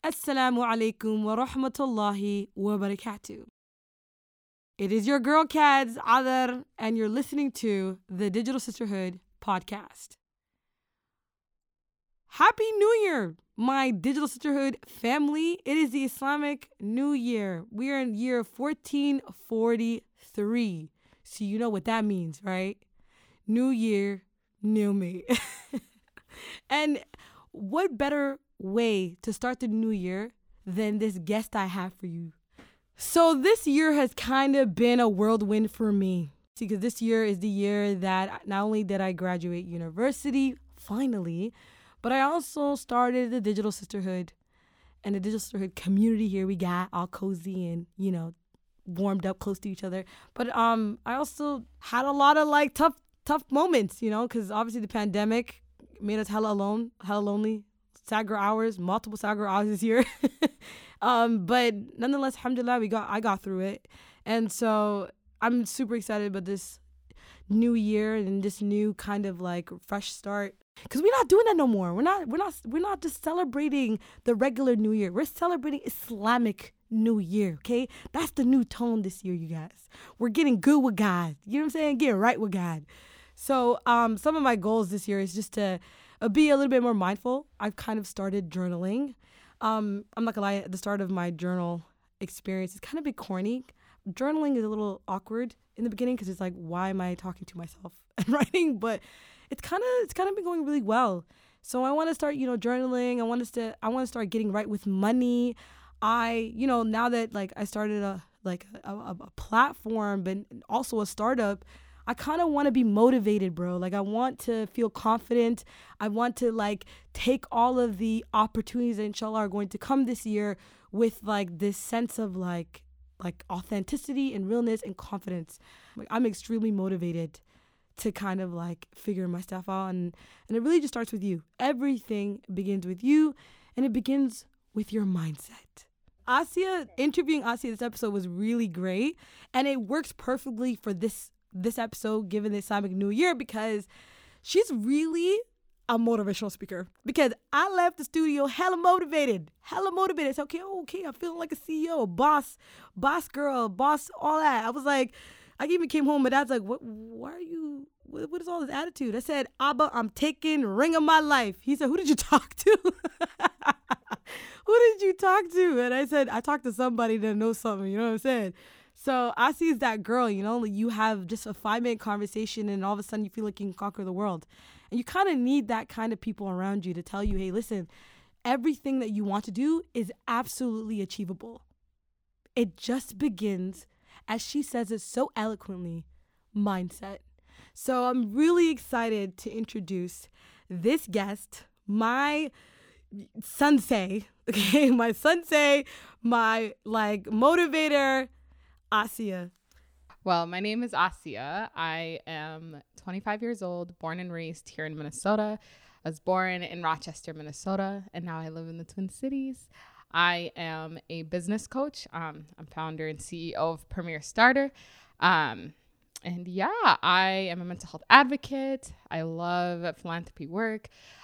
Assalamu alaikum wa rahmatullahi wa barakatuh. It is your girl Kads Adar, and you're listening to the Digital Sisterhood podcast. Happy New Year, my Digital Sisterhood family. It is the Islamic New Year. We are in year 1443. So you know what that means, right? New year, new me. And what better way to start the new year than this guest I have for you? So this year has kind of been a whirlwind for me, because this year is the year that not only did I graduate university, finally, but I also started the Digital Sisterhood. And the Digital Sisterhood community here, we got all cozy and, warmed up close to each other. But I also had a lot of tough moments, because obviously the pandemic made us hella alone, hella lonely. Multiple Sagro hours this year. But nonetheless, alhamdulillah, I got through it. And so I'm super excited about this new year and this new kind of fresh start. Because we're not doing that no more. We're not just celebrating the regular New Year. We're celebrating Islamic New Year, okay? That's the new tone this year, you guys. We're getting good with God. You know what I'm saying? Getting right with God. So some of my goals this year is just to be a little bit more mindful. I've kind of started journaling. I'm not gonna lie, at the start of my journal experience, it's kind of a bit corny. Journaling is a little awkward in the beginning because it's like, why am I talking to myself and writing? But it's kind of been going really well. So I want to start, journaling. I want to start getting right with money. Now that I started a platform, but also a startup, I kind of want to be motivated, bro. I want to feel confident. I want to take all of the opportunities that inshallah are going to come this year with this sense of authenticity and realness and confidence. I'm extremely motivated to kind of figure my stuff out. And it really just starts with you. Everything begins with you, and it begins with your mindset. Interviewing Asia this episode was really great, and it works perfectly for this episode given the Islamic New Year, because she's really a motivational speaker. Because I left the studio hella motivated. It's okay, I'm feeling like a CEO, boss girl, boss, all that. I was like, I even came home, but Dad's like, what is all this attitude? I said, Abba, I'm taking ring of my life. He said, who did you talk to? Who did you talk to? And I said, I talked to somebody that knows something, you know what I'm saying? So Asi is that girl, you have just a 5-minute conversation and all of a sudden you feel like you can conquer the world. And you kind of need that kind of people around you to tell you, hey, listen, everything that you want to do is absolutely achievable. It just begins, as she says it so eloquently, mindset. So I'm really excited to introduce this guest, my sensei, okay? My sensei, my motivator, Asia. Well, my name is Asia. I am 25 years old, born and raised here in Minnesota. I was born in Rochester, Minnesota, and now I live in the Twin Cities. I am a business coach. I'm founder and CEO of Premier Starter. I am a mental health advocate. I love philanthropy work.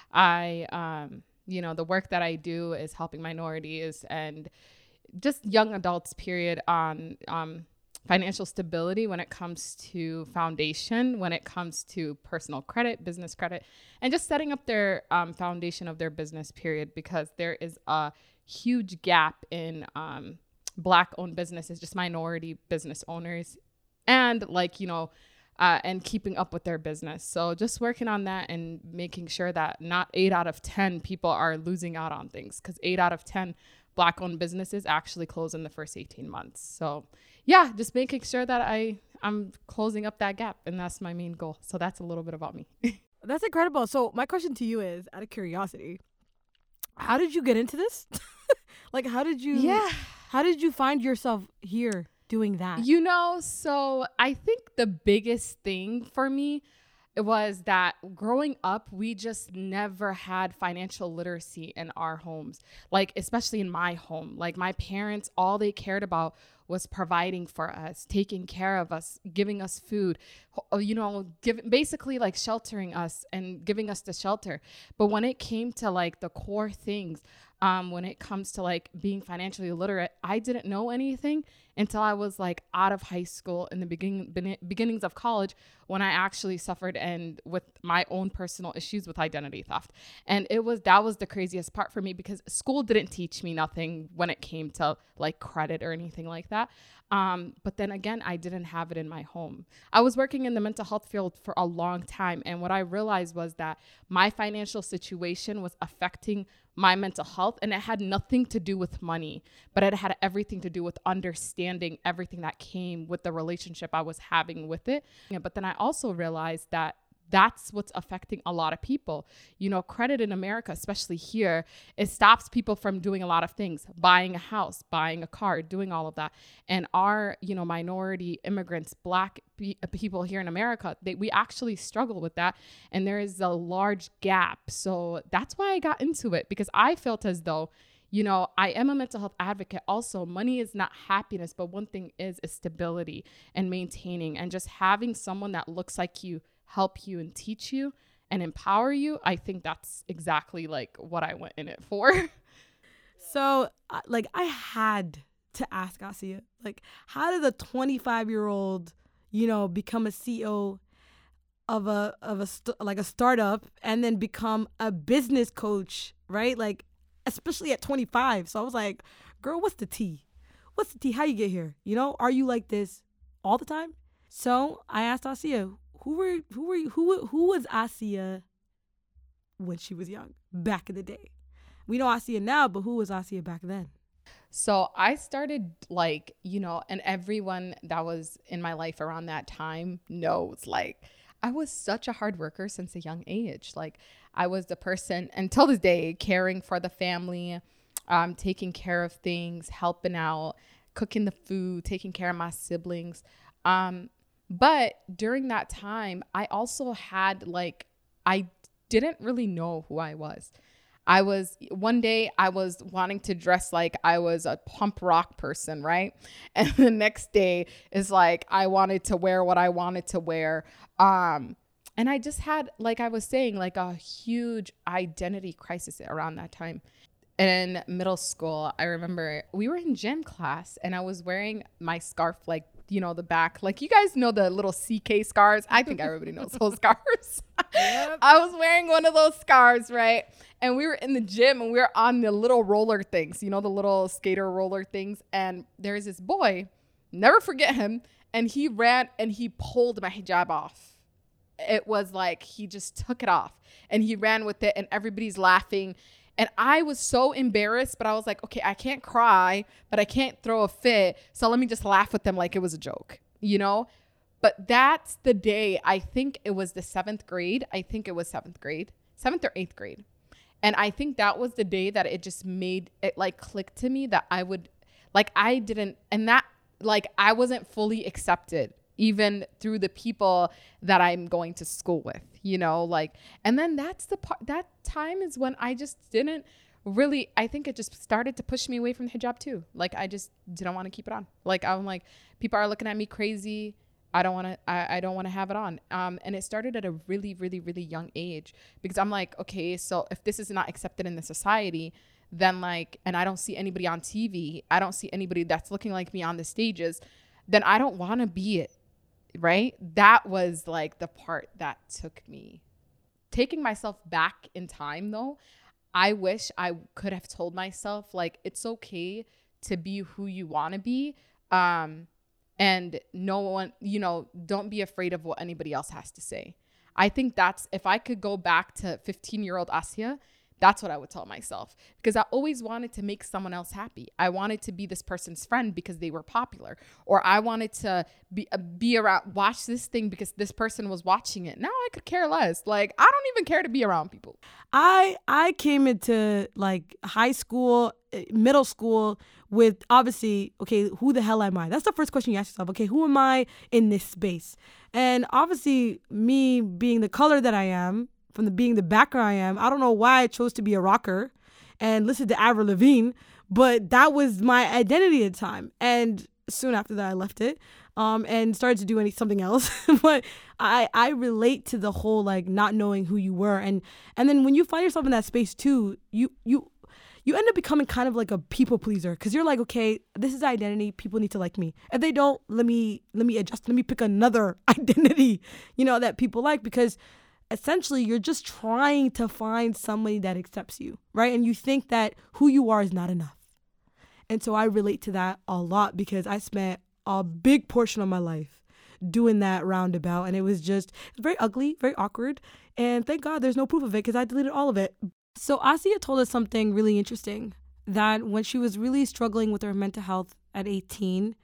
The work that I do is helping minorities and just young adults, period, on financial stability when it comes to foundation, when it comes to personal credit, business credit, and just setting up their foundation of their business, period, because there is a huge gap in Black-owned businesses, just minority business owners, and and keeping up with their business. So just working on that and making sure that not 8 out of 10 people are losing out on things, because 8 out of 10 Black-owned businesses actually close in the first 18 months. So yeah, just making sure that I'm closing up that gap, and that's my main goal. So that's a little bit about me. That's incredible. So my question to you is, out of curiosity, how did you get into this? How did you find yourself here doing that? So I think the biggest thing for me was that growing up, we just never had financial literacy in our homes, especially in my home. My parents, all they cared about was providing for us, taking care of us, giving us food, basically sheltering us and giving us the shelter. But when it came to the core things, When it comes to like being financially literate, I didn't know anything until I was like out of high school in the beginnings of college, when I actually suffered and with my own personal issues with identity theft. And that was the craziest part for me, because school didn't teach me nothing when it came to like credit or anything like that. But then again, I didn't have it in my home. I was working in the mental health field for a long time. And what I realized was that my financial situation was affecting my mental health, and it had nothing to do with money, but it had everything to do with understanding everything that came with the relationship I was having with it. Yeah, but then I also realized that that's what's affecting a lot of people. You know, credit in America, especially here, it stops people from doing a lot of things, buying a house, buying a car, doing all of that. And our, you know, minority immigrants, Black people here in America, we actually struggle with that. And there is a large gap. So that's why I got into it, because I felt as though, you know, I am a mental health advocate. Also, money is not happiness, but one thing is stability and maintaining, and just having someone that looks like you help you and teach you and empower you. I think that's exactly like what I went in it for. So like I had to ask Asia, like, how did a 25-year-old, you know, become a CEO of a startup and then become a business coach, right? Like, especially at 25. So I was like, girl, what's the tea? What's the tea? How you get here? You know, are you like this all the time? So I asked Asia, who was Asia when she was young, back in the day? We know Asia now, but who was Asia back then? So I started like, you know, and everyone that was in my life around that time knows, like, I was such a hard worker since a young age. Like, I was the person until this day caring for the family, taking care of things, helping out, cooking the food, taking care of my siblings. But during that time, I also had like, I didn't really know who I was. One day I was wanting to dress like I was a punk rock person, right? And the next day is like, I wanted to wear what I wanted to wear. And I just had, like I was saying, like a huge identity crisis around that time. In middle school, I remember we were in gym class and I was wearing my scarf, like, you know, the back, like, you guys know the little CK scars. I think everybody knows those scars. Yep. I was wearing one of those scars, right? And we were in the gym and we were on the little roller things, you know, the little skater roller things. And there's this boy, never forget him. And he ran and he pulled my hijab off. It was like, he just took it off and he ran with it and everybody's laughing. And I was so embarrassed, but I was like, okay, I can't cry, but I can't throw a fit. So let me just laugh with them like it was a joke, you know? But that's the day, I think it was the 7th grade. I think it was 7th or 8th grade. And I think that was the day that it just made it like click to me that I would, like, I didn't, and that, like, I wasn't fully accepted even through the people that I'm going to school with, you know, like, and then that's the part, that time is when I just didn't really, I think it just started to push me away from the hijab too. Like, I just didn't want to keep it on. Like, I'm like, people are looking at me crazy. I don't want to have it on. And it started at a really, really, really young age, because I'm like, okay, so if this is not accepted in the society, then like, and I don't see anybody on TV, I don't see anybody that's looking like me on the stages, then I don't want to be it. Right? That was like the part that took me. Taking myself back in time though, I wish I could have told myself, like, it's okay to be who you want to be. And no one, you know, don't be afraid of what anybody else has to say. I think that's, if I could go back to 15-year-old Asia, that's what I would tell myself, because I always wanted to make someone else happy. I wanted to be this person's friend because they were popular, or I wanted to be around, watch this thing because this person was watching it. Now I could care less. Like, I don't even care to be around people. I came into like high school, middle school with obviously, okay, who the hell am I? That's the first question you ask yourself. Okay, who am I in this space? And obviously me being the color that I am, from being the background I am, I don't know why I chose to be a rocker and listen to Avril Lavigne, but that was my identity at the time. And soon after that, I left it and started to do something else. But I relate to the whole like not knowing who you were, and then when you find yourself in that space too, you you end up becoming kind of like a people pleaser because you're like, okay, this is identity. People need to like me. If they don't, let me adjust. Let me pick another identity, that people like, because essentially you're just trying to find somebody that accepts you, right? And you think that who you are is not enough. And so I relate to that a lot because I spent a big portion of my life doing that roundabout, and it was very ugly, very awkward. And thank God there's no proof of it because I deleted all of it. So Asia told us something really interesting, that when she was really struggling with her mental health at 18,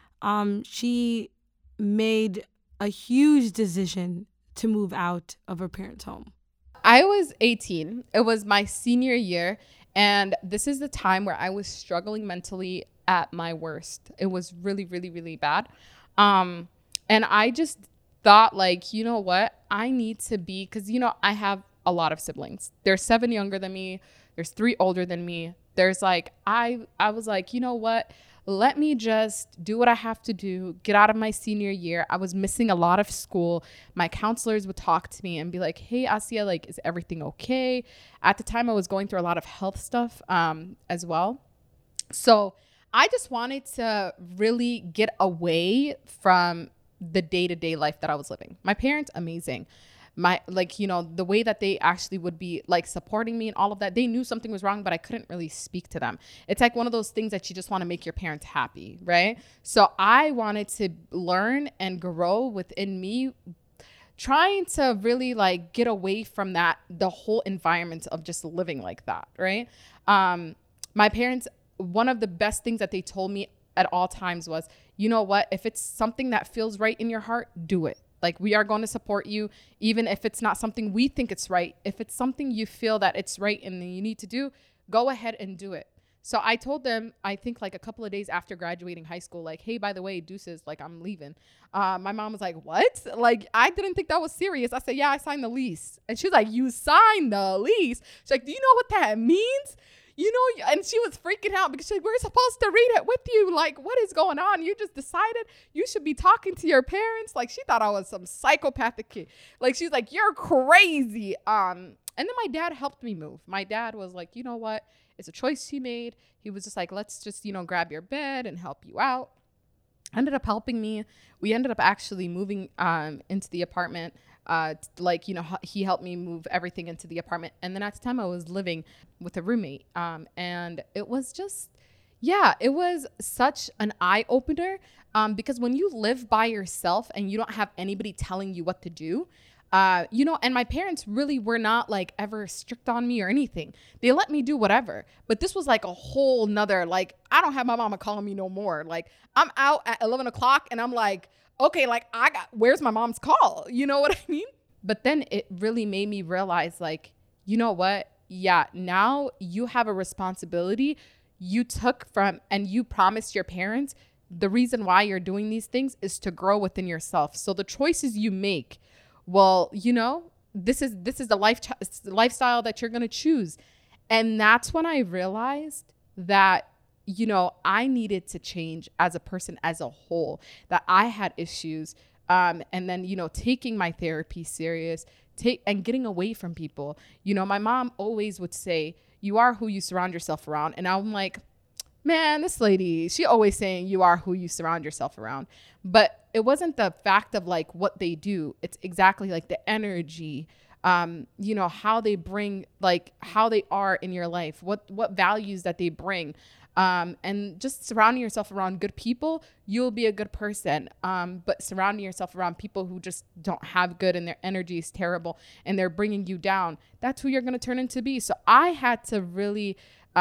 she made a huge decision to move out of her parents' home. I was 18. It was my senior year. And this is the time where I was struggling mentally at my worst. It was really, really, really bad. And I just thought, like, you know what? I need to be, because, I have a lot of siblings. There's 7 younger than me. There's 3 older than me. There's like, I was like, you know what? Let me just do what I have to do, get out of my senior year. I was missing a lot of school. My counselors would talk to me and be like, hey, Asia, like, is everything okay? At the time, I was going through a lot of health stuff as well. So I just wanted to really get away from the day-to-day life that I was living. My parents, amazing. The way that they actually would be like supporting me and all of that, they knew something was wrong, but I couldn't really speak to them. It's like one of those things that you just want to make your parents happy, right? So I wanted to learn and grow within me, trying to really like get away from the whole environment of just living like that, right? My parents, one of the best things that they told me at all times was, you know what, if it's something that feels right in your heart, do it. Like, we are going to support you, even if it's not something we think it's right. If it's something you feel that it's right and you need to do, go ahead and do it. So I told them, I think like a couple of days after graduating high school, like, hey, by the way, deuces, like, I'm leaving. My mom was like, what? Like, I didn't think that was serious. I said, yeah, I signed the lease. And she was like, you signed the lease? She's like, do you know what that means? And she was freaking out because she's like, we're supposed to read it with you. Like, what is going on? You just decided you should be talking to your parents. Like, she thought I was some psychopathic kid. Like, she was like, you're crazy. And then my dad helped me move. My dad was like, you know what? It's a choice he made. He was just like, let's just, grab your bed and help you out. Ended up helping me. We ended up actually moving into the apartment. He helped me move everything into the apartment. And then at the time I was living with a roommate. And it was just, it was such an eye opener. Because when you live by yourself and you don't have anybody telling you what to do, and my parents really were not like ever strict on me or anything. They let me do whatever. But this was like a whole nother, like, I don't have my mama calling me no more. Like, I'm out at 11 o'clock and I'm like, okay, like, where's my mom's call? You know what I mean? But then it really made me realize, like, you know what? Yeah, now you have a responsibility you took from, and you promised your parents the reason why you're doing these things is to grow within yourself. So the choices you make, well, this is the lifestyle that you're going to choose. And that's when I realized that, I needed to change as a person as a whole, that I had issues. And then, taking my therapy serious, and getting away from people. My mom always would say, you are who you surround yourself around. And I'm like, man, this lady, she always saying you are who you surround yourself around. But it wasn't the fact of like what they do. It's exactly like the energy, how they bring, like how they are in your life, what values that they bring. And just surrounding yourself around good people, you'll be a good person. But surrounding yourself around people who just don't have good and their energy is terrible and they're bringing you down, that's who you're going to turn into be. So I had to really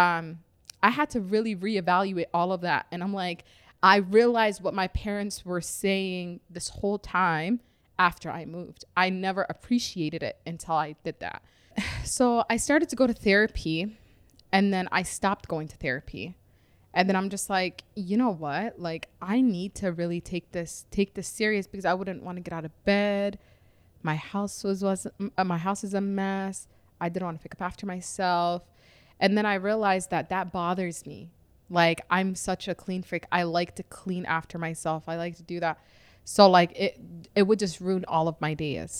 reevaluate all of that. And I'm like, I realized what my parents were saying this whole time after I moved. I never appreciated it until I did that. So I started to go to therapy, and then I stopped going to therapy. And then I'm just like, you know what? Like, I need to really take this serious, because I wouldn't want to get out of bed. My house is a mess. I didn't want to pick up after myself. And then I realized that bothers me. Like, I'm such a clean freak. I like to clean after myself. I like to do that. So like it would just ruin all of my days.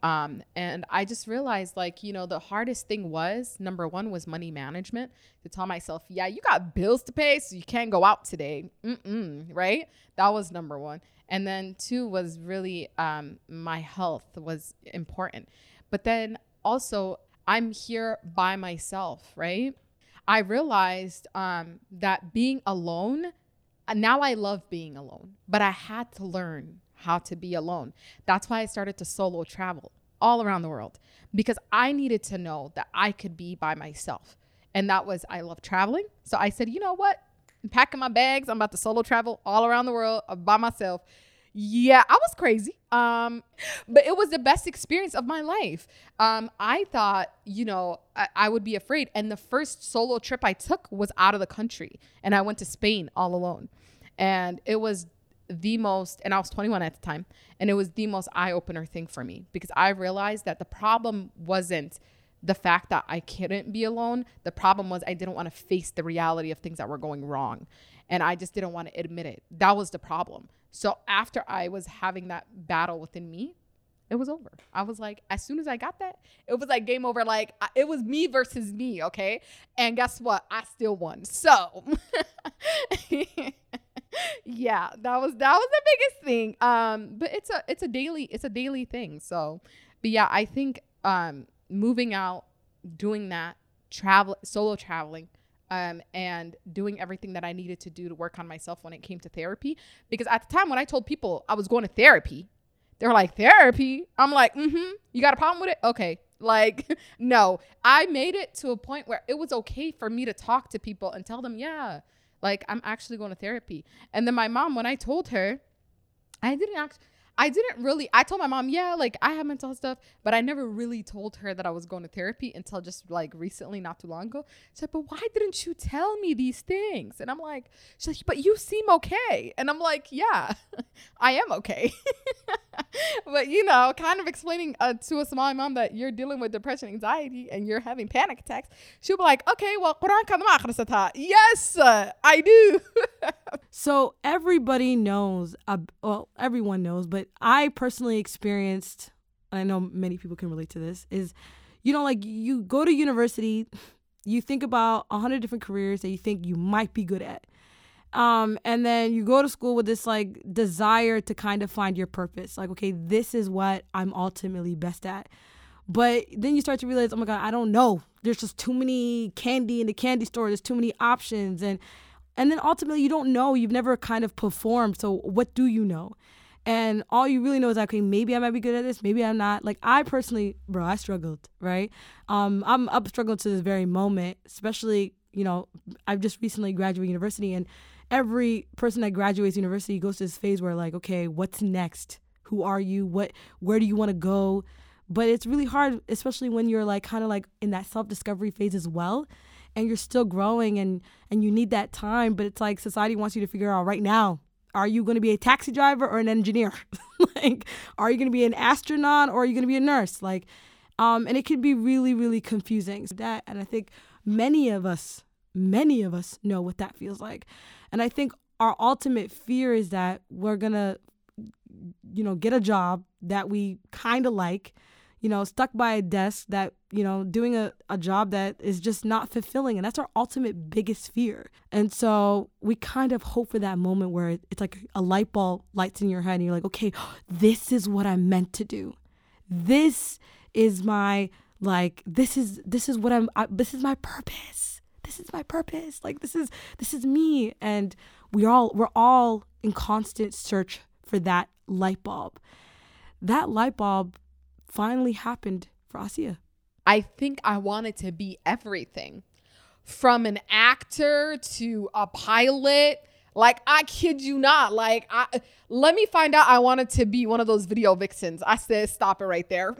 And I just realized, like, you know, the hardest thing was, number one, was money management, to tell myself, yeah, you got bills to pay, so you can't go out today. Right? That was number one. And then two was really my health was important. But then also, I'm here by myself, right? I realized that being alone, now I love being alone, but I had to learn how to be alone. That's why I started to solo travel all around the world, because I needed to know that I could be by myself. And that was, I love traveling. So I said, you know what? I'm packing my bags. I'm about to solo travel all around the world by myself. Yeah, I was crazy. But it was the best experience of my life. I thought, you know, I would be afraid. And the first solo trip I took was out of the country. And I went to Spain all alone. And it was the most, and I was 21 at the time, and it was the most eye-opener thing for me, because I realized that the problem wasn't the fact that I couldn't be alone. The problem was I didn't want to face the reality of things that were going wrong. And I just didn't want to admit it. That was the problem. So after I was having that battle within me, it was over. I was like, as soon as I got that, it was like game over. Like, it was me versus me. Okay. And guess what? I still won. So yeah, that was the biggest thing. But it's a daily thing. So, but yeah, I think, moving out, doing that, solo traveling, and doing everything that I needed to do to work on myself when it came to therapy. Because at the time when I told people I was going to therapy, they were like, therapy? I'm like, you got a problem with it? Okay. Like, no, I made it to a point where it was okay for me to talk to people and tell them, yeah, like, I'm actually going to therapy. And then my mom, when I told her, I told my mom, yeah, like, I have mental health stuff, but I never really told her that I was going to therapy until just like recently, not too long ago. She's like, but why didn't you tell me these things? And I'm like, she's like, but you seem okay. And I'm like, yeah, I am okay. But, you know, kind of explaining to a Somali mom that you're dealing with depression, anxiety, and you're having panic attacks. She'll be like, okay, well, Quran ka ma akhrisata. Yes, I do. So everybody knows, well, everyone knows, but I personally experienced, and I know many people can relate to this, is, you know, like, you go to university, you think about 100 different careers that you think you might be good at. And then you go to school with this like desire to kind of find your purpose. Like, okay, this is what I'm ultimately best at. But then you start to realize, oh my God, I don't know. There's just too many candy in the candy store. There's too many options. And then ultimately you don't know. You've never kind of performed. So what do you know? And all you really know is, okay, maybe I might be good at this. Maybe I'm not. Like, I personally, bro, I struggled, right? I'm struggling to this very moment, especially, you know, I've just recently graduated university, and every person that graduates university goes to this phase where, like, okay, what's next? Who are you? Where do you want to go? But it's really hard, especially when you're like kind of like in that self-discovery phase as well, and you're still growing and you need that time. But it's like society wants you to figure out right now, are you going to be a taxi driver or an engineer? Like, are you going to be an astronaut or are you going to be a nurse? Like, and it can be really, really confusing. And I think many of us know what that feels like. And I think our ultimate fear is that we're going to, you know, get a job that we kind of like, you know, stuck by a desk that, you know, doing a job that is just not fulfilling. And that's our ultimate biggest fear. And so we kind of hope for that moment where it's like a light bulb lights in your head and you're like, okay, this is what I'm meant to do. This is my, like, this is what this is my purpose. This is my purpose. Like, this is me. And we're all in constant search for that light bulb. That light bulb finally happened for Asiya. I think I wanted to be everything, from an actor to a pilot. Like, I kid you not. Like, let me find out I wanted to be one of those video vixens. I said, stop it right there.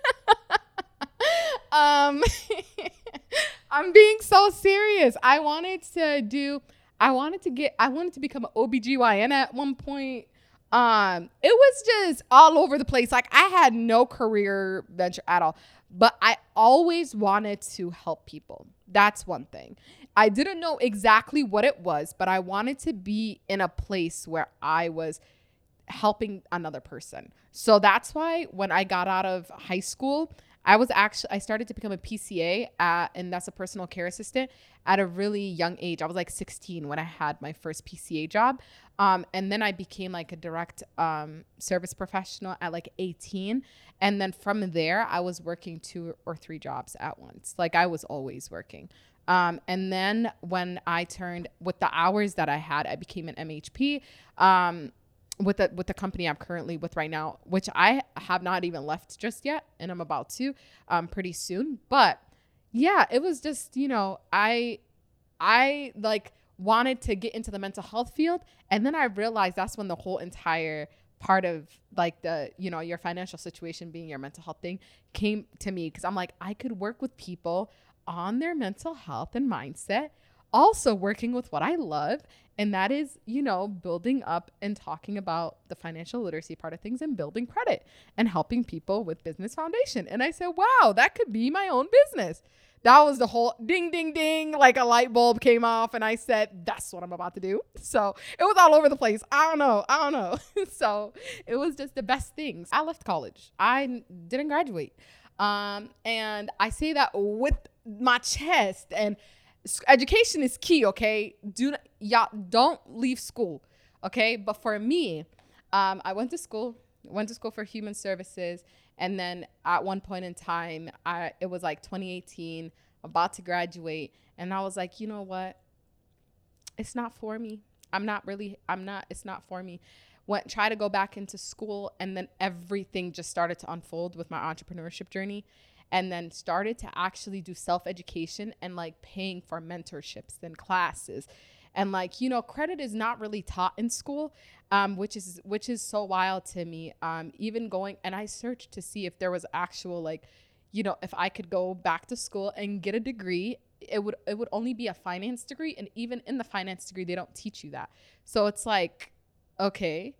I'm being so serious. I wanted to become an OBGYN at one point. It was just all over the place. Like, I had no career venture at all, but I always wanted to help people. That's one thing. I didn't know exactly what it was, but I wanted to be in a place where I was helping another person. So that's why when I got out of high school, I started to become a PCA and that's a personal care assistant at a really young age. I was like 16 when I had my first PCA job. And then I became like a direct service professional at like 18. And then from there, I was working 2 or 3 jobs at once. Like I was always working. And then when I turned with the hours that I had, I became an MHP. With the company I'm currently with right now, which I have not even left just yet, and I'm about to pretty soon. But yeah, it was just, I like wanted to get into the mental health field, and then I realized that's when the whole entire part of like the, your financial situation being your mental health thing came to me, because I'm like, I could work with people on their mental health and mindset, also working with what I love. And that is, building up and talking about the financial literacy part of things and building credit and helping people with business foundation. And I said, wow, that could be my own business. That was the whole ding, ding, ding, like a light bulb came off. And I said, that's what I'm about to do. So it was all over the place. I don't know. So it was just the best things. I left college. I didn't graduate. And I say that with my chest, and education is key, okay? Don't leave school, okay? But for me, I went to school for human services, and then at one point in time, it was like 2018, about to graduate, and I was like, you know what? It's not for me. It's not for me. Try to go back into school, and then everything just started to unfold with my entrepreneurship journey. And then started to actually do self-education and like paying for mentorships and classes. And like, credit is not really taught in school, which is so wild to me. Even going, and I searched to see if there was actual like, if I could go back to school and get a degree, it would only be a finance degree. And even in the finance degree, they don't teach you that. So it's like, okay,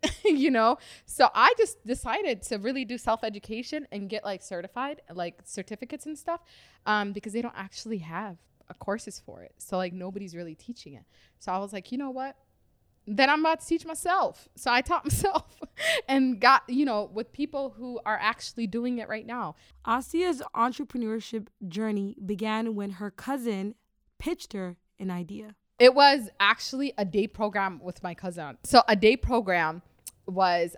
so I just decided to really do self-education and get like certified, like certificates and stuff, because they don't actually have courses for it. So like nobody's really teaching it. So I was like, you know what? Then I'm about to teach myself. So I taught myself and got, with people who are actually doing it right now. Asia's entrepreneurship journey began when her cousin pitched her an idea. It was actually a day program with my cousin. So a day program was,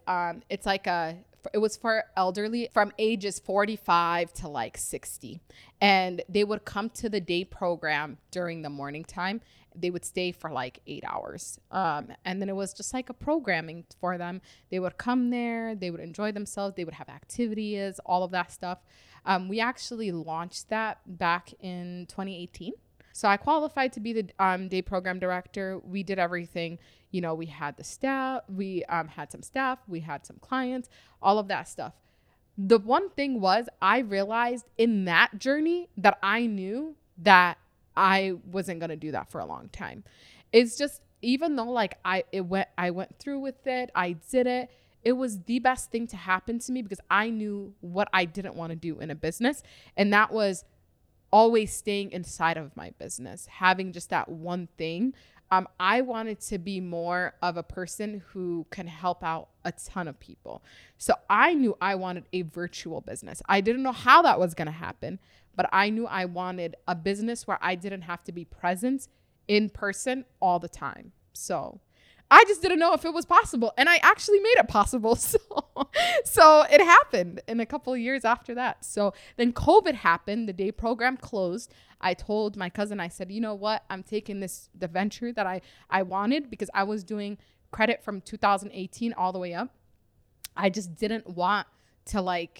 it was for elderly from ages 45 to like 60. And they would come to the day program during the morning time. They would stay for like 8 hours. And then it was just like a programming for them. They would come there, they would enjoy themselves. They would have activities, all of that stuff. We actually launched that back in 2018. So I qualified to be the day program director. We did everything. We had the staff, we had some staff, we had some clients, all of that stuff. The one thing was I realized in that journey that I knew that I wasn't going to do that for a long time. It's just, even though like I went through with it, I did it. It was the best thing to happen to me because I knew what I didn't want to do in a business. And that was always staying inside of my business, having just that one thing. I wanted to be more of a person who can help out a ton of people. So I knew I wanted a virtual business. I didn't know how that was going to happen, but I knew I wanted a business where I didn't have to be present in person all the time. So I just didn't know if it was possible. And I actually made it possible. So it happened in a couple of years after that. So then COVID happened. The day program closed. I told my cousin, I said, you know what? I'm taking the venture that I wanted, because I was doing credit from 2018 all the way up. I just didn't want to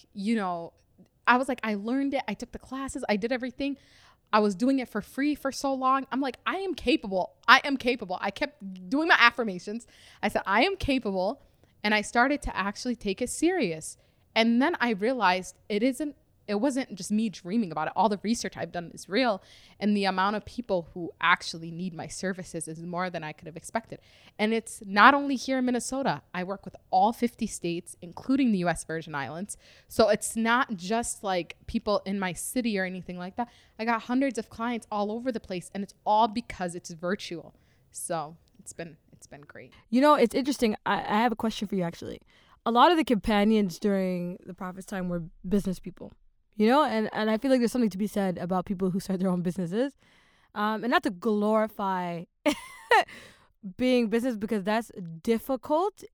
I was like, I learned it. I took the classes. I did everything. I was doing it for free for so long. I'm like, I am capable. I kept doing my affirmations. I said, I am capable. And I started to actually take it serious. And then I realized it wasn't just me dreaming about it. All the research I've done is real. And the amount of people who actually need my services is more than I could have expected. And it's not only here in Minnesota. I work with all 50 states, including the U.S. Virgin Islands. So it's not just like people in my city or anything like that. I got hundreds of clients all over the place, and it's all because it's virtual. So it's it's been great. You know, it's interesting. I have a question for you, actually. A lot of the companions during the Prophet's time were business people, you know, and I feel like there's something to be said about people who start their own businesses. And not to glorify being business, because that's difficult,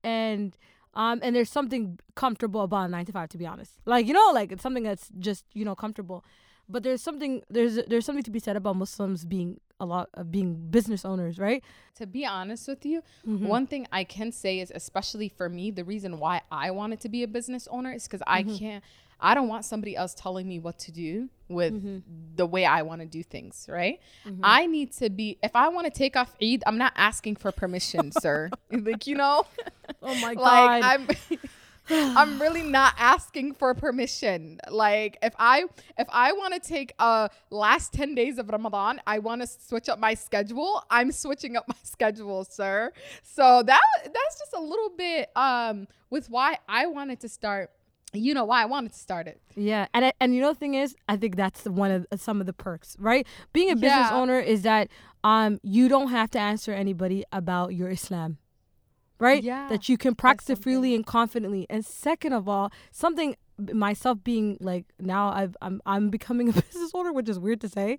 and there's something comfortable about a 9 to 5, to be honest. Like, you know, like it's something that's just, you know, comfortable. But there's something to be said about Muslims being being business owners, right? To be honest with you, one thing I can say is, especially for me, the reason why I wanted to be a business owner is because I don't want somebody else telling me what to do with the way I want to do things, right? I need to be, if I want to take off Eid, I'm not asking for permission, sir. Like, you know? Oh my God. God. I'm really not asking for permission. Like, if I want to take last 10 days of Ramadan, I want to switch up my schedule, I'm switching up my schedule, sir. So that's just a little bit with why I wanted to start. You know why I wanted to start it. Yeah, and you know the thing is, I think that's one of some of the perks, right? Being a business owner is that you don't have to answer anybody about your Islam, right? Yeah, that you can practice it freely and confidently. And second of all, something, myself being like, now I'm becoming a business owner, which is weird to say,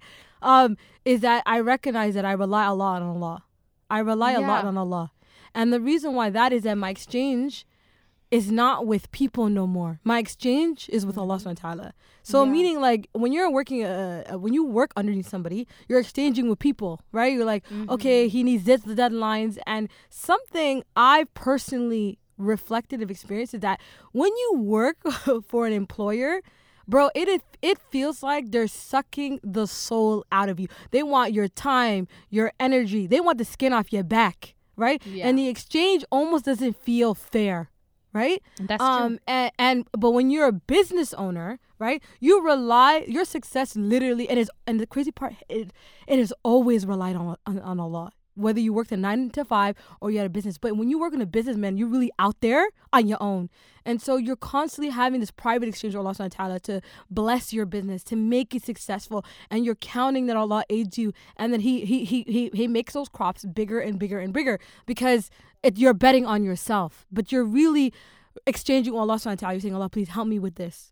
is that I recognize that I rely a lot on Allah. I rely a lot on Allah, and the reason why that is that my exchange is not with people no more. My exchange is with Allah subhanahu wa ta'ala. So meaning, like, when you're working, when you work underneath somebody, you're exchanging with people, right? You're like, okay, he needs this, the deadlines. And something I personally reflected of experience is that when you work for an employer, bro, it feels like they're sucking the soul out of you. They want your time, your energy. They want the skin off your back, right? Yeah. And the exchange almost doesn't feel fair. Right? That's true. But when you're a business owner, right, you rely, your success literally, and the crazy part, it is always relied on Allah. Whether you worked a 9 to 5 or you had a business, but when you work in a business, man, you're really out there on your own, and so you're constantly having this private exchange with Allah subhanahu wa ta'ala to bless your business, to make it successful, and you're counting that Allah aids you, and then he makes those crops bigger and bigger and bigger, because you're betting on yourself, but you're really exchanging with Allah subhanahu wa ta'ala. You're saying, Allah, please help me with this.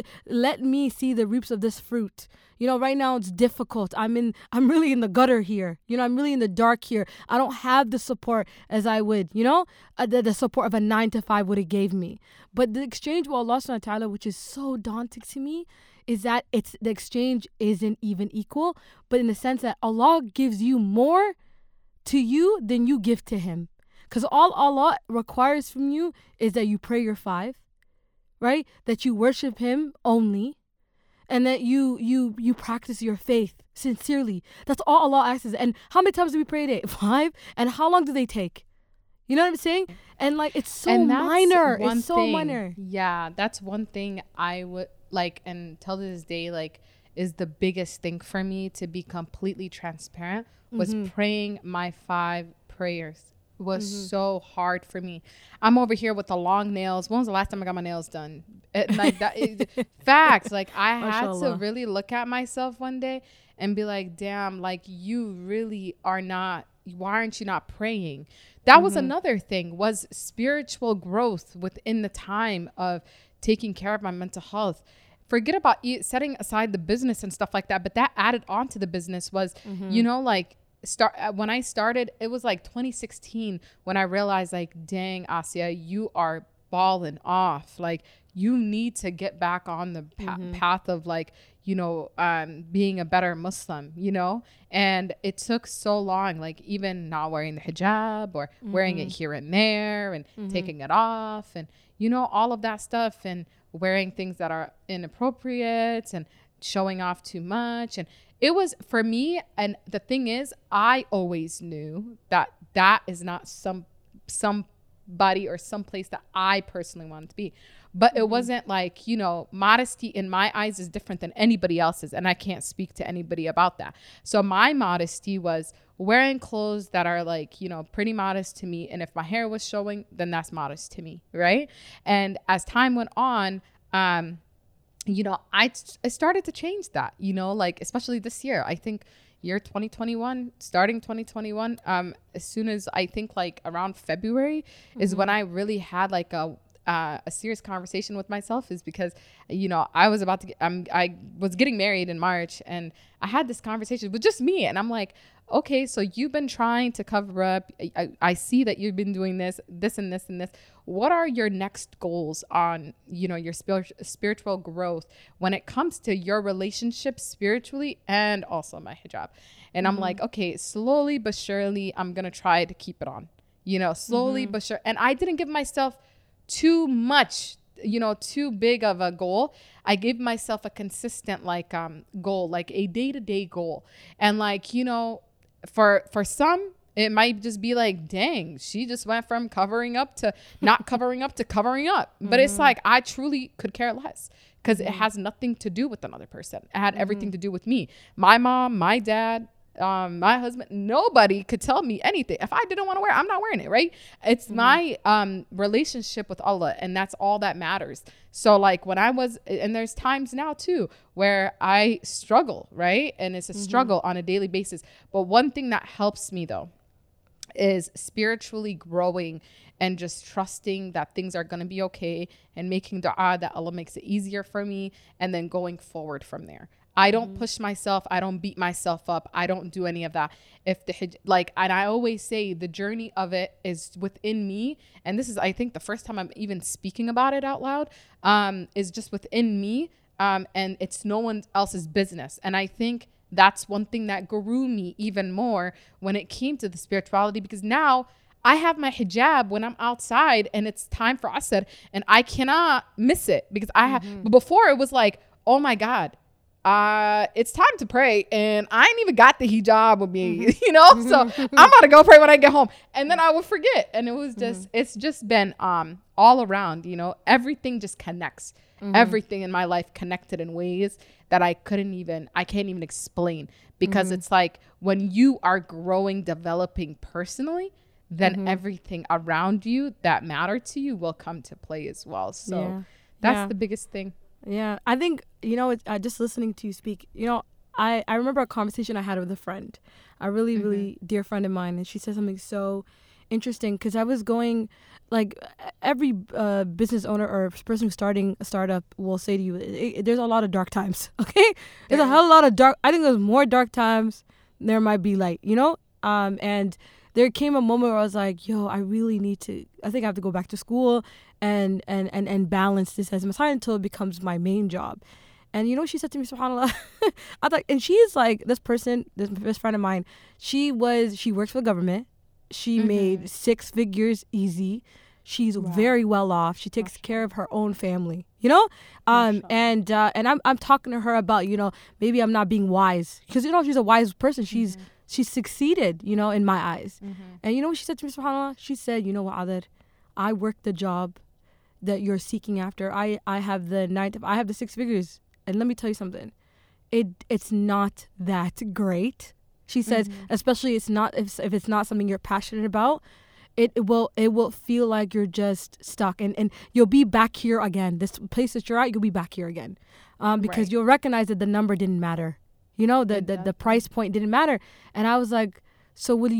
Let me see the reaps of this fruit. You know, right now it's difficult. I'm really in the gutter here. You know, I'm really in the dark here. I don't have the support as I would, you know, the support of a 9 to 5 would have gave me. But the exchange with Allah subhanahu wa ta'ala, which is so daunting to me, is that the exchange isn't even equal, but in the sense that Allah gives you more to you than you give to him. Because all Allah requires from you is that you pray your 5, right? That you worship him only, and that you practice your faith sincerely. That's all Allah asks. And how many times do we pray a day? 5? And how long do they take? You know what I'm saying? And like, it's so minor. It's so minor. Yeah, that's one thing I would like, and till this day, like, is the biggest thing for me, to be completely transparent, was praying my 5 prayers. Was so hard for me. I'm over here with the long nails. When was the last time I got my nails done? Like that is facts. Like, I had to really look at myself one day and be like, damn, like, you really are not, why aren't you not praying? That was another thing, was spiritual growth within the time of taking care of my mental health. Forget about setting aside the business and stuff like that, but that added on to the business was, you know, like, when I started, it was like 2016 when I realized, like, dang, Asya, you are balling off. Like, you need to get back on the path of, like, you know, being a better Muslim, you know? And it took so long, like, even not wearing the hijab or wearing it here and there and taking it off and, you know, all of that stuff, and wearing things that are inappropriate and showing off too much. And it was for me, and the thing is, I always knew that that is not somebody or some place that I personally wanted to be. But it wasn't like, you know, modesty in my eyes is different than anybody else's, and I can't speak to anybody about that. So my modesty was wearing clothes that are, like, you know, pretty modest to me. And if my hair was showing, then that's modest to me, right? And as time went on, you know, I started to change that, you know, like, especially this year. I think, year 2021, starting 2021, as soon as I think like around February is when I really had like a serious conversation with myself, is because, you know, I was about to get, I was getting married in March, and I had this conversation with just me, and I'm like, okay, so you've been trying to cover up. I see that you've been doing this and this and this. What are your next goals on, you know, your spiritual growth when it comes to your relationship spiritually and also my hijab? And I'm like, okay, slowly but surely, I'm going to try to keep it on, you know, slowly but sure. And I didn't give myself too much, you know, too big of a goal. I gave myself a consistent like goal, like a day-to-day goal. And like, you know, for some, it might just be like, dang, she just went from covering up to not covering up to covering up. But it's like, I truly could care less, because it has nothing to do with another person. It had everything to do with me, my mom, my dad, my husband. Nobody could tell me anything. If I didn't want to wear it, I'm not wearing it, right? It's my relationship with Allah, and that's all that matters. So like when I was, and there's times now too where I struggle, right? And it's a struggle on a daily basis. But one thing that helps me though is spiritually growing and just trusting that things are going to be okay, and making dua that Allah makes it easier for me, and then going forward from there. I don't push myself. I don't beat myself up. I don't do any of that. If the and I always say the journey of it is within me. And this is, I think, the first time I'm even speaking about it out loud, is just within me. And it's no one else's business. And I think that's one thing that grew me even more when it came to the spirituality, because now I have my hijab when I'm outside and it's time for Asr, and I cannot miss it, because I have, but before it was like, oh my God, it's time to pray, and I ain't even got the hijab with me, you know, so I'm about to go pray when I get home, and then I would forget. And it was just, it's just been all around, you know, everything just connects. Everything in my life connected in ways that I can't even explain, because it's like when you are growing, developing personally, then everything around you that matter to you will come to play as well. So that's the biggest thing. Yeah, I think, you know, just listening to you speak, you know, I remember a conversation I had with a friend, a really, really dear friend of mine, and she said something so interesting, because I was going, like, every business owner or person who's starting a startup will say to you, there's a lot of dark times, okay? There's a hell of a lot of dark, I think there's more dark times than there might be light, you know? And there came a moment where I was like, yo, I think I have to go back to school and balance this as my side until it becomes my main job. And you know what she said to me, subhanAllah? I thought, and she's like, this friend of mine, she works for the government. She made 6 figures easy. She's very well off. She takes care of her own family, you know? And I'm talking to her about, you know, maybe I'm not being wise, because, you know, she's a wise person. She's succeeded, you know, in my eyes. And you know what she said to me, subhanAllah? She said, you know what, Adar, I work the job that you're seeking after. I have the 6 figures. And let me tell you something. It's not that great. She says, especially if it's not something you're passionate about, it will feel like you're just stuck, and you'll be back here again. This place that you're at, you'll be back here again, because you'll recognize that the number didn't matter. You know, the price point didn't matter. And I was like, so what's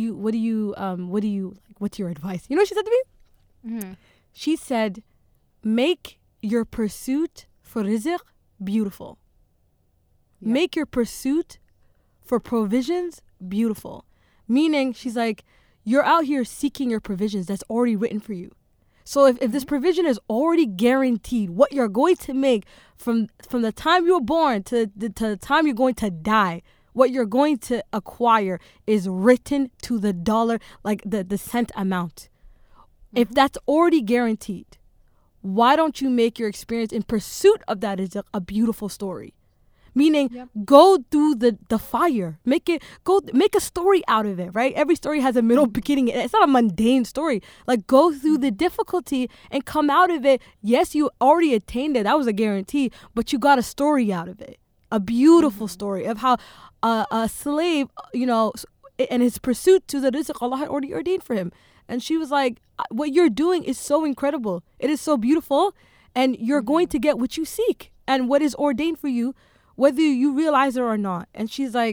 your advice? You know what she said to me? She said, make your pursuit for rizq beautiful. Make your pursuit for provisions beautiful. Meaning, she's like, you're out here seeking your provisions that's already written for you. So if this provision is already guaranteed, what you're going to make from the time you were born to the time you're going to die, what you're going to acquire is written to the dollar, like the cent amount. If that's already guaranteed, why don't you make your experience in pursuit of that is a beautiful story? Meaning, go through the fire. Make a story out of it, right? Every story has a middle, beginning. It's not a mundane story. Like, go through the difficulty and come out of it. Yes, you already attained it. That was a guarantee. But you got a story out of it. A beautiful story of how a slave, you know, and his pursuit to the rizq Allah had already ordained for him. And she was like, what you're doing is so incredible. It is so beautiful. And you're going to get what you seek and what is ordained for you, whether you realize it or not. And she's like,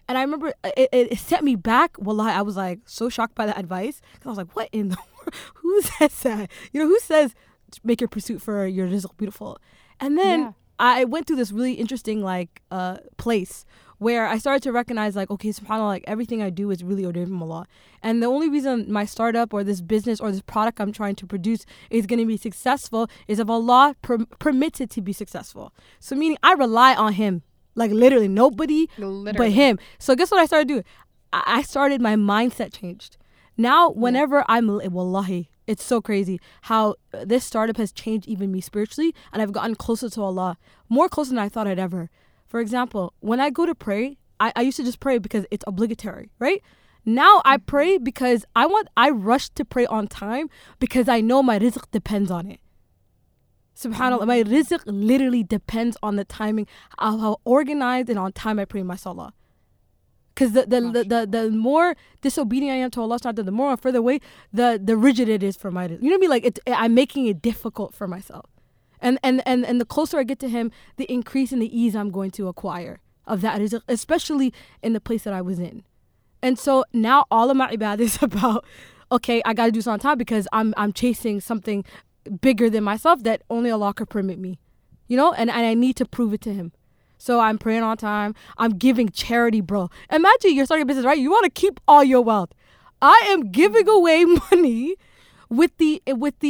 And I remember it set me back. Wallahi, I was like so shocked by that advice. Cause I was like, what in the world? Who says that? You know, who says make your pursuit for your rizq beautiful? And then I went through this really interesting like place where I started to recognize like, okay, subhanAllah, like everything I do is really ordained from Allah. And the only reason my startup or this business or this product I'm trying to produce is going to be successful is if Allah permits it to be successful. So meaning I rely on Him, like literally nobody but Him. So guess what I started doing? I started, my mindset changed. Now, whenever wallahi, it's so crazy how this startup has changed even me spiritually, and I've gotten closer to Allah, more closer than I thought I'd ever. For example, when I go to pray, I used to just pray because it's obligatory, right? Now I pray because I rush to pray on time because I know my rizq depends on it. SubhanAllah, my rizq literally depends on the timing, how organized and on time I pray in my salah. Because the more disobedient I am to Allah, the more I'm further away, the rigid it is for my rizq. You know what I mean? Like I'm making it difficult for myself. And the closer I get to Him, the increase in the ease I'm going to acquire of that, especially in the place that I was in. And so now all of my ibadah is about, okay, I got to do this on time because I'm chasing something bigger than myself that only Allah could permit me, you know, and I need to prove it to Him. So I'm praying on time. I'm giving charity, bro. Imagine you're starting a business, right? You want to keep all your wealth. I am giving away money with the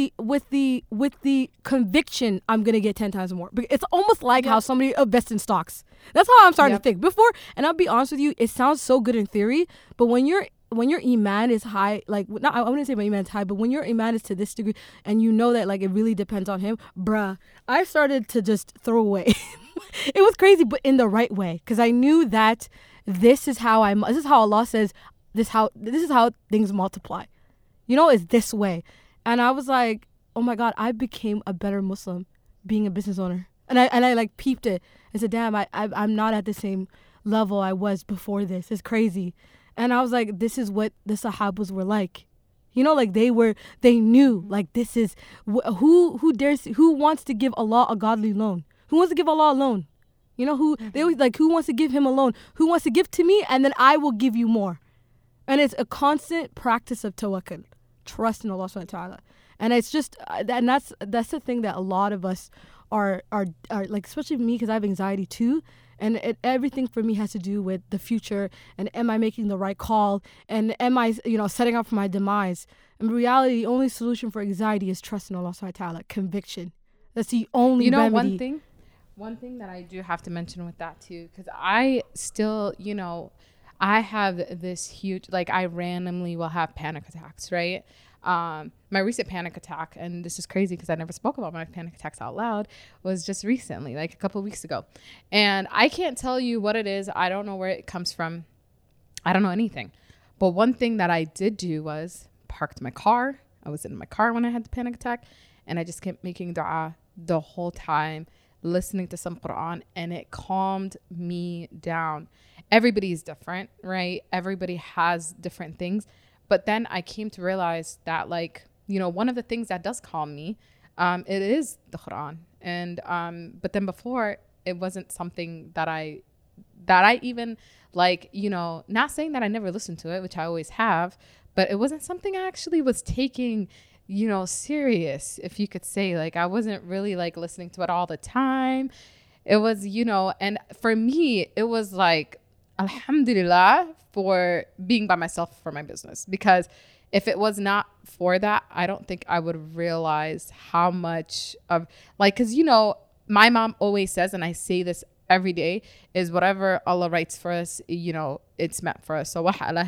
conviction I'm gonna get 10 times more. It's almost like how somebody invests in stocks. That's how I'm starting to think. Before, and I'll be honest with you, it sounds so good in theory, but when your iman is high, like not, I wouldn't say my iman is high, but when your iman is to this degree and you know that like it really depends on Him, bruh, I started to just throw away. It was crazy, but in the right way, because I knew that this is how Allah says this is how things multiply. You know, it's this way. And I was like, oh my God, I became a better Muslim being a business owner. And I like peeped it and said, damn, I'm not at the same level I was before this. It's crazy. And I was like, this is what the Sahabas were like. You know, like they knew like this is who wants to give Allah a godly loan? Who wants to give Allah a loan? You know, they always like, who wants to give Him a loan? Who wants to give to me and then I will give you more. And it's a constant practice of tawakkul. Trust in Allah subhanahu wa ta'ala. And it's just and that's the thing that a lot of us are like, especially me, because I have anxiety too, and everything for me has to do with the future and am I making the right call and am I setting up for my demise. In reality, the only solution for anxiety is trust in Allah subhanahu wa ta'ala, conviction. That's the only remedy. One thing that I do have to mention with that too, because I still I have this huge, like I randomly will have panic attacks, right? My recent panic attack, and this is crazy because I never spoke about my panic attacks out loud, was just recently, like a couple of weeks ago. And I can't tell you what it is. I don't know where it comes from. I don't know anything. But one thing that I did do was parked my car. I was in my car when I had the panic attack, and I just kept making dua the whole time, listening to some Quran, and it calmed me down. Everybody's different, right? Everybody has different things. But then I came to realize that, like, one of the things that does calm me, it is the Quran. And but then before, it wasn't something that I even, like, not saying that I never listened to it, which I always have, but it wasn't something I actually was taking, serious, if you could say. Like, I wasn't really like listening to it all the time. It was, and for me, it was like, alhamdulillah for being by myself for my business, because if it was not for that, I don't think I would realize how much of, like, because my mom always says, and I say this every day, is whatever Allah writes for us, it's meant for us. So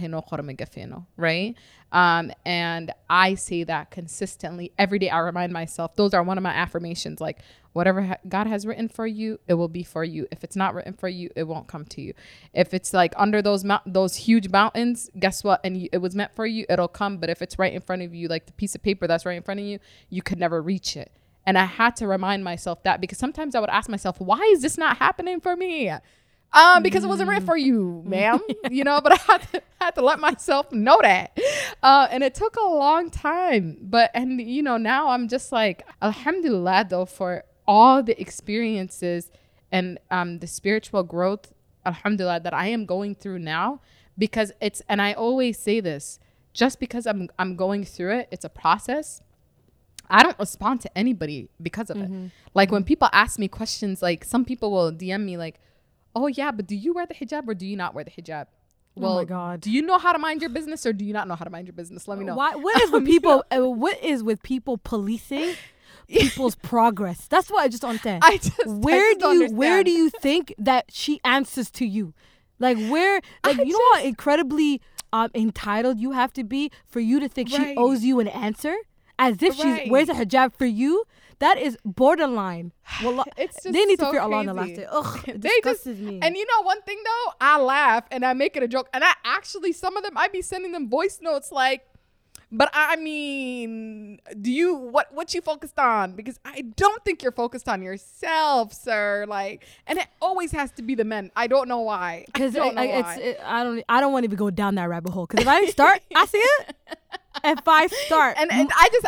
right? And I say that consistently every day. I remind myself, those are one of my affirmations, like, whatever God has written for you, it will be for you. If it's not written for you, it won't come to you. If it's like under those huge mountains, guess what? And it was meant for you, it'll come. But if it's right in front of you, like the piece of paper that's right in front of you, you could never reach it. And I had to remind myself that, because sometimes I would ask myself, why is this not happening for me? Because it wasn't written for you, ma'am. But I had to let myself know that. And it took a long time. But now I'm just like, alhamdulillah, though, for all the experiences and the spiritual growth alhamdulillah, that I am going through now, because and I always say this, just because I'm going through it, it's a process. I don't respond to anybody because of it. Like when people ask me questions, like some people will DM me like, oh yeah, but do you wear the hijab or do you not wear the hijab? Well, oh my God. Do you know how to mind your business or do you not know how to mind your business? Let me know. What is with people? What is with people policing people's progress? That's what I just don't understand. Where do you think that she answers to you? Like where? Like you know how incredibly entitled you have to be for you to think she owes you an answer, as if she wears a hijab for you. That is borderline. Well, it's just they need so to fear Allah on the crazy. last day. Ugh, it They disgusts me. And you know one thing though, I laugh and I make it a joke, and I actually, some of them I be sending them voice notes like, but I mean, what you focused on? Because I don't think you're focused on yourself, sir. Like, and it always has to be the men. I don't know why. Because I don't want to even go down that rabbit hole. Because if I start, I see it. If I start, and I just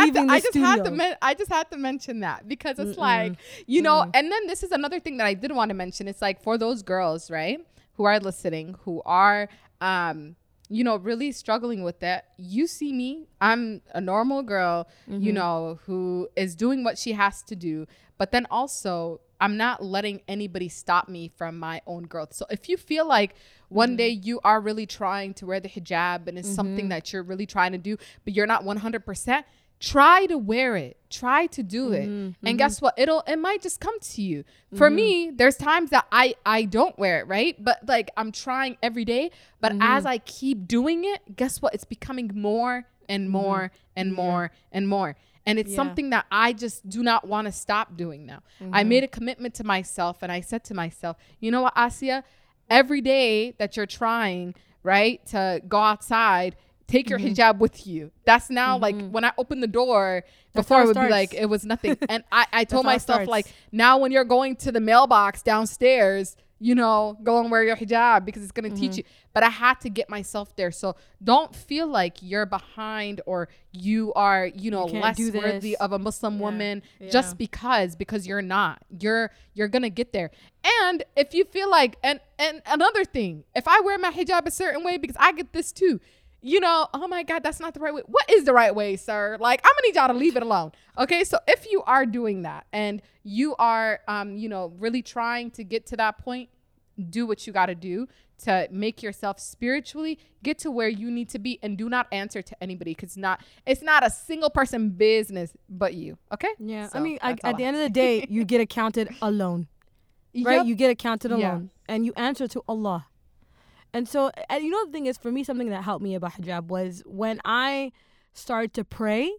had to mention that, because it's like, you know, and then this is another thing that I did want to mention. It's like, for those girls, right, who are listening, who are, you know, really struggling with that. You see me, I'm a normal girl, you know, who is doing what she has to do. But then also, I'm not letting anybody stop me from my own growth. So if you feel like one day you are really trying to wear the hijab and it's something that you're really trying to do, but you're not 100%, try to wear it. Try to do it. And guess what? It might just come to you. For me, there's times that I don't wear it, right? But like, I'm trying every day. But as I keep doing it, guess what? It's becoming more and more and more and more. And it's something that I just do not want to stop doing now. I made a commitment to myself, and I said to myself, you know what, Asia, every day that you're trying, right, to go outside, take your hijab with you. That's now like when I open the door, before it would be like, it was nothing. And I told myself, like, now when you're going to the mailbox downstairs, you know, go and wear your hijab, because it's going to teach you. But I had to get myself there. So don't feel like you're behind or you are, you know, less worthy of a Muslim woman just because you're not. You're going to get there. And if you feel like, and another thing, if I wear my hijab a certain way, because I get this too, you know, oh my God, that's not the right way. What is the right way, sir? Like, I'm gonna need y'all to leave it alone. Okay. So if you are doing that and you are, you know, really trying to get to that point, do what you got to do to make yourself spiritually get to where you need to be, and do not answer to anybody, because it's not a single person business but you. Okay. Yeah. So I mean, at the end of the day, you get accounted alone, right? Yep. You get accounted alone and you answer to Allah. And so, and you know, the thing is, for me, something that helped me about hijab was when I started to pray,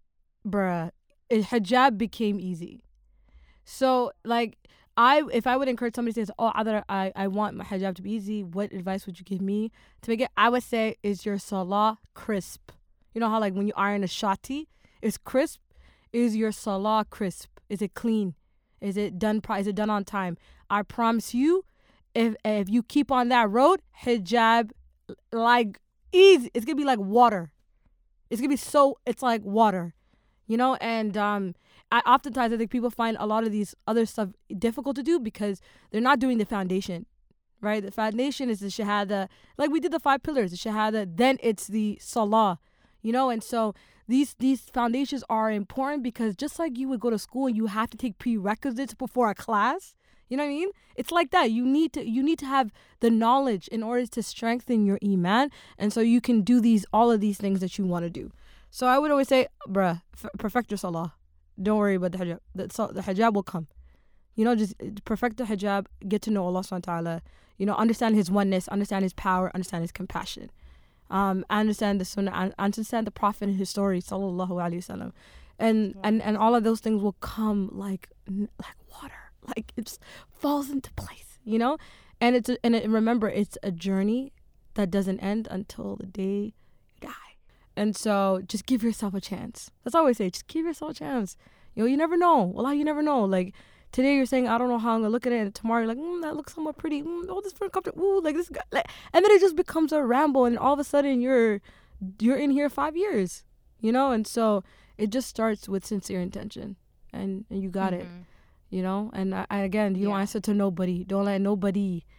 hijab became easy. So like, if I would encourage somebody to say, oh, I want my hijab to be easy, what advice would you give me to make it? I would say, is your salah crisp? You know how like when you iron a shati, it's crisp? Is your salah crisp? Is it clean? Is it done on time? I promise you, if you keep on that road, hijab, like easy, it's gonna be like water. It's like water, you know. And I think people find a lot of these other stuff difficult to do because they're not doing the foundation, right? The foundation is the shahada, like we did the 5 pillars, the shahada, then it's the salah, you know. And so these foundations are important, because just like you would go to school and you have to take prerequisites before a class. You know what I mean? It's like that. You need to have the knowledge in order to strengthen your iman, and so you can do all of these things that you want to do. So I would always say, perfect your salah. Don't worry about the hijab. The hijab will come. You know, just perfect the hijab. Get to know Allah subhanahu wa ta'ala. You know, understand His oneness, understand His power, understand His compassion. Understand the sunnah, understand the Prophet and his story, sallallahu alaihi wasallam, and all of those things will come like water. Like it just falls into place, you know. And remember, it's a journey that doesn't end until the day you die. And so just give yourself a chance. That's all I always say. Just give yourself a chance. You know, you never know. Wallah, you never know. Like today you're saying, I don't know how I'm gonna look at it, and tomorrow you're like, that looks somewhat pretty. Oh, this is comfortable. Ooh, like this guy. Like, and then it just becomes a ramble, and all of a sudden you're in here 5 years, you know. And so it just starts with sincere intention, and you got it. You know, and I again, you don't answer to nobody. Don't let nobody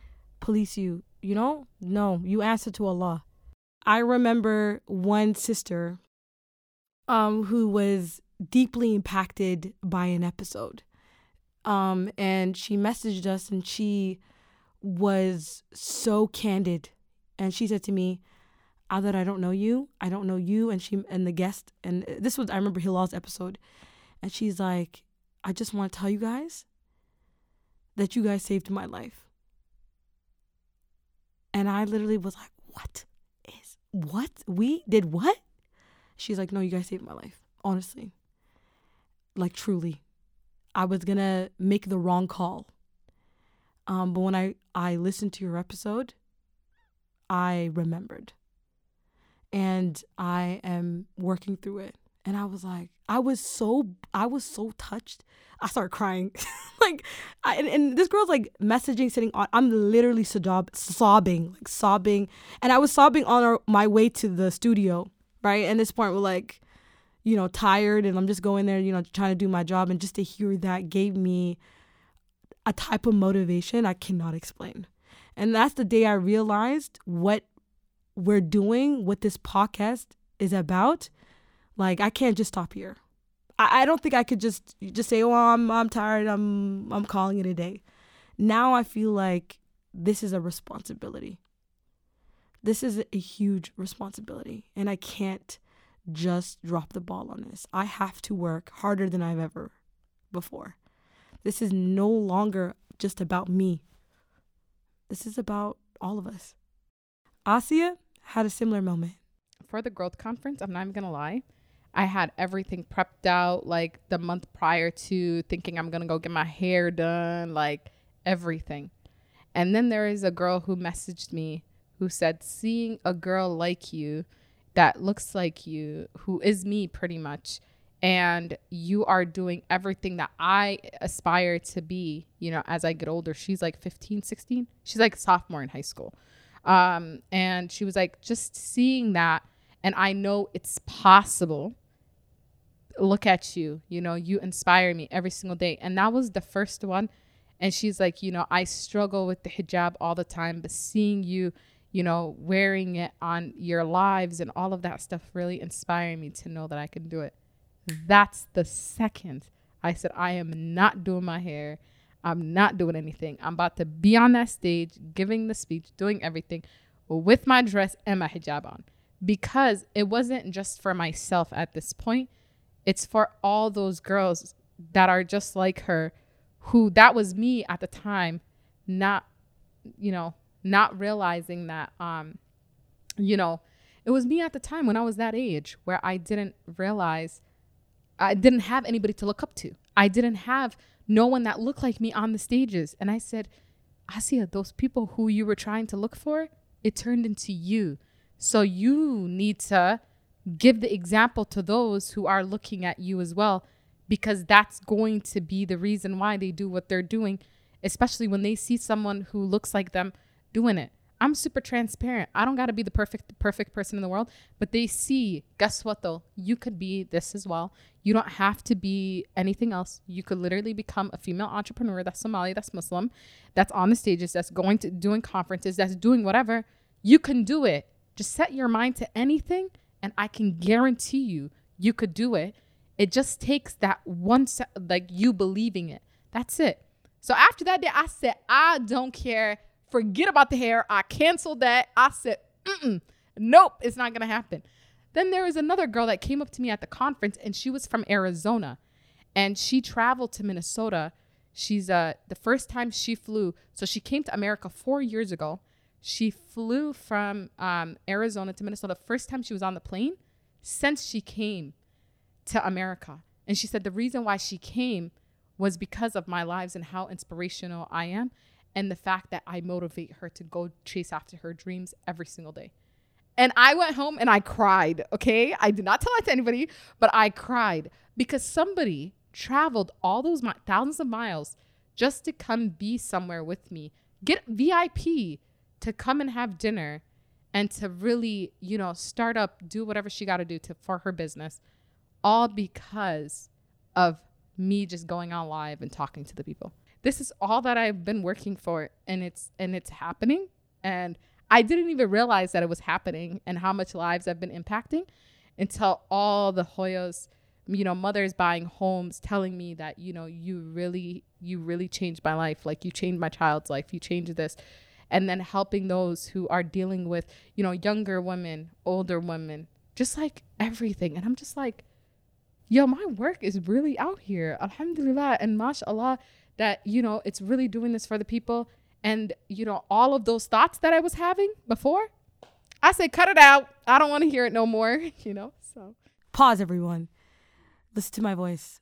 police you, you know? No, you answer to Allah. I remember one sister who was deeply impacted by an episode. And she messaged us and she was so candid. And she said to me, Adar, I don't know you. I don't know you. And the guest, and this was, I remember Hilal's episode. And she's like, I just want to tell you guys that you guys saved my life. And I literally was like, what? We did what? She's like, no, you guys saved my life. Honestly. Like, truly. I was going to make the wrong call. But when I listened to your episode, I remembered. And I am working through it. And I was like, I was so touched. I started crying. And this girl's like messaging, sitting on, I'm literally sobbing. And I was sobbing on my way to the studio, right? And this point we're like, you know, tired, and I'm just going there, you know, trying to do my job. And just to hear that gave me a type of motivation I cannot explain. And that's the day I realized what we're doing, what this podcast is about. Like, I can't just stop here. I don't think I could just say, oh, I'm tired. I'm calling it a day. Now I feel like this is a responsibility. This is a huge responsibility. And I can't just drop the ball on this. I have to work harder than I've ever before. This is no longer just about me. This is about all of us. Asia had a similar moment. For the growth conference, I'm not even going to lie. I had everything prepped out like the month prior to, thinking I'm going to go get my hair done, like everything. And then there is a girl who messaged me who said, seeing a girl like you that looks like you, who is me pretty much, and you are doing everything that I aspire to be, you know, as I get older. She's like 15, 16. She's like a sophomore in high school. And she was like, just seeing that, and I know it's possible. Look at you, you know, you inspire me every single day. And that was the first one. And she's like, you know, I struggle with the hijab all the time, but seeing you, you know, wearing it on your lives and all of that stuff really inspired me to know that I can do it. That's the second I said, I am not doing my hair. I'm not doing anything. I'm about to be on that stage, giving the speech, doing everything with my dress and my hijab on. Because it wasn't just for myself at this point. It's for all those girls that are just like her, who, that was me at the time, not realizing that, you know, it was me at the time when I was that age where I didn't realize I didn't have anybody to look up to. I didn't have no one that looked like me on the stages. And I said, Asia, those people who you were trying to look for, it turned into you. So you need to give the example to those who are looking at you as well, because that's going to be the reason why they do what they're doing, especially when they see someone who looks like them doing it. I'm super transparent. I don't got to be the perfect person in the world, but they see, guess what though? You could be this as well. You don't have to be anything else. You could literally become a female entrepreneur that's Somali, that's Muslim, that's on the stages, that's going to doing conferences, that's doing whatever. You can do it. Just set your mind to anything, and I can guarantee you could do it. It just takes that one like you believing it. That's it. So after that day, I said, I don't care. Forget about the hair. I canceled that. I said, nope, it's not going to happen. Then there was another girl that came up to me at the conference, and she was from Arizona, and she traveled to Minnesota. She's the first time she flew. So she came to America 4 years ago. She flew from Arizona to Minnesota. First time she was on the plane since she came to America. And she said the reason why she came was because of my lives and how inspirational I am, and the fact that I motivate her to go chase after her dreams every single day. And I went home and I cried, okay? I did not tell that to anybody, but I cried because somebody traveled all those thousands of miles just to come be somewhere with me, get VIP to come and have dinner, and to really, you know, start up, do whatever she got to do for her business, all because of me just going on live and talking to the people. this is all that I've been working for, and it's happening. And I didn't even realize that it was happening and how much lives I've been impacting until all the Hoyos, mothers buying homes telling me that, you really changed my life. Like, you changed my child's life. You changed this. And then helping those who are dealing with, younger women, older women, just like everything. And I'm just like, yo, my work is really out here. Alhamdulillah. And mashallah that, it's really doing this for the people. And, all of those thoughts that I was having before, I say, cut it out. I don't want to hear it no more, so. Pause, everyone. Listen to my voice.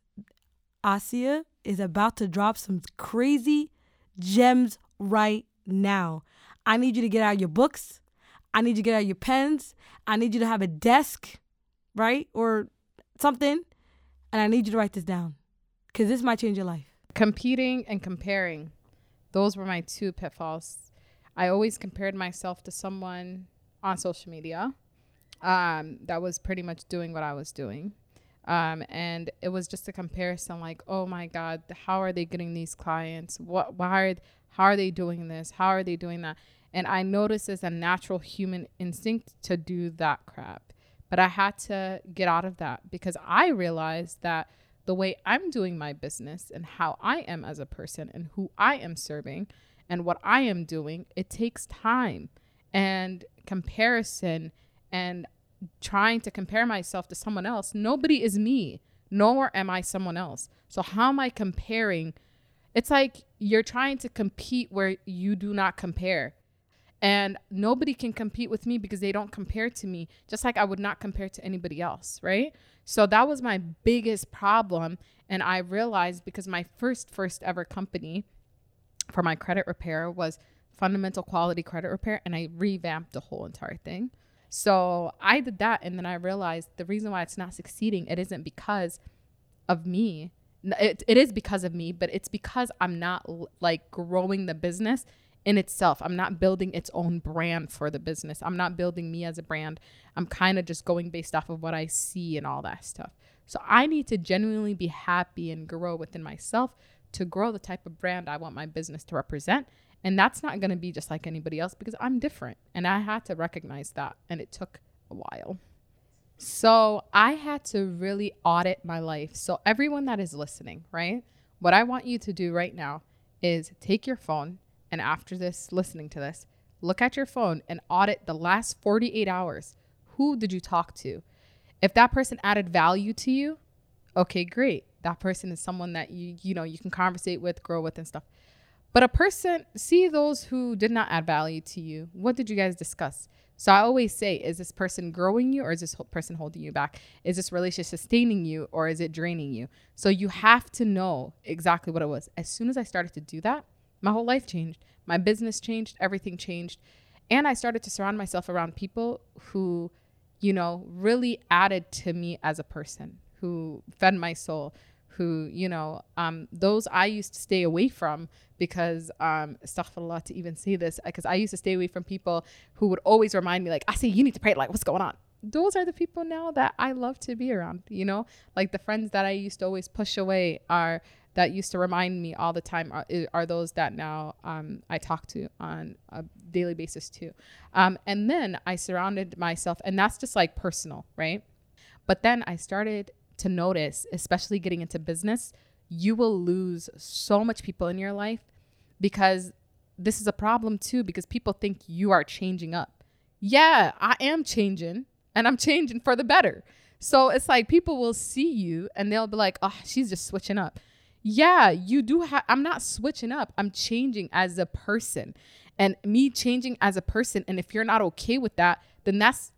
Asia is about to drop some crazy gems right now. I need you to get out your books. I need you to get out your pens. I need you to have a desk, right? Or something. And I need you to write this down because this might change your life. Competing and comparing. Those were my two pitfalls. I always compared myself to someone on social media that was pretty much doing what I was doing. And it was just a comparison like, oh my God, how are they getting these clients? How are they doing this? How are they doing that? And I noticed it's a natural human instinct to do that crap. But I had to get out of that because I realized that the way I'm doing my business and how I am as a person and who I am serving and what I am doing, it takes time and comparison and trying to compare myself to someone else. Nobody is me, nor am I someone else. So how am I comparing? It's like you're trying to compete where you do not compare. And nobody can compete with me because they don't compare to me, just like I would not compare to anybody else, right? So that was my biggest problem. And I realized because my first ever company for my credit repair was Fundamental Quality Credit Repair, and I revamped the whole entire thing. So I did that, and then I realized the reason why it's not succeeding, it isn't because of me. It is because of me, but it's because I'm not like growing the business in itself. I'm not building its own brand for the business. I'm not building me as a brand. I'm kind of just going based off of what I see and all that stuff. So I need to genuinely be happy and grow within myself to grow the type of brand I want my business to represent. And that's not going to be just like anybody else because I'm different. And I had to recognize that. And it took a while. So I had to really audit my life. So everyone that is listening, right? What I want you to do right now is take your phone. And after this, listening to this, look at your phone and audit the last 48 hours. Who did you talk to? If that person added value to you, okay, great. That person is someone that you can conversate with, grow with and stuff. But see those who did not add value to you. What did you guys discuss? So I always say, is this person growing you or is this person holding you back? Is this relationship sustaining you or is it draining you? So you have to know exactly what it was. As soon as I started to do that, my whole life changed. My business changed. Everything changed. And I started to surround myself around people who, really added to me as a person, who fed my soul, who, those I used to stay away from because, astaghfirullah to even say this, because I used to stay away from people who would always remind me like, I say, you need to pray, like, what's going on? Those are the people now that I love to be around, like the friends that I used to always push away that used to remind me all the time are those that now I talk to on a daily basis too. And then I surrounded myself, and that's just like personal, right? But then I started to notice, especially getting into business, you will lose so much people in your life because this is a problem too, because people think you are changing up. Yeah, I am changing, and I'm changing for the better. So it's like people will see you and they'll be like, oh, she's just switching up. Yeah, you do. I'm not switching up. I'm changing as a person, and me changing as a person. And if you're not okay with that, then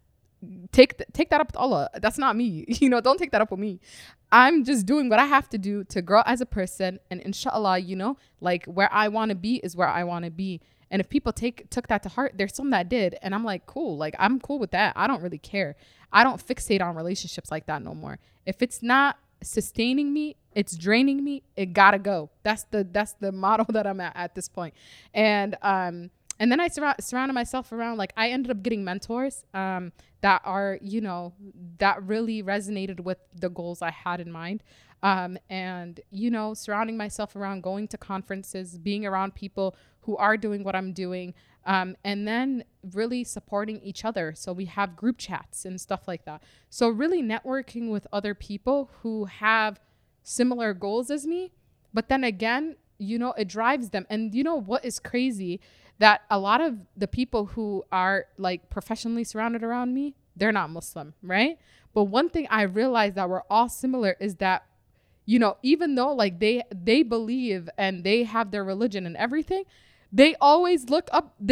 take that up with Allah. That's not me. Don't take that up with me. I'm just doing what I have to do to grow as a person. And inshallah, like where I want to be is where I want to be. And if people took that to heart, there's some that did. And I'm like, cool. Like, I'm cool with that. I don't really care. I don't fixate on relationships like that no more. If it's not sustaining me, it's draining me, it gotta go. That's the model that I'm at this point. And then I surrounded myself around, like, I ended up getting mentors that are, that really resonated with the goals I had in mind. And, you know, surrounding myself around, going to conferences, being around people who are doing what I'm doing, and then really supporting each other. So we have group chats and stuff like that. So really networking with other people who have similar goals as me. But then again, you know, it drives them. And you know what is crazy? That a lot of the people who are like professionally surrounded around me, they're not Muslim, right? But one thing I realized that we're all similar is that, you know, even though like they believe and they have their religion and everything, they always look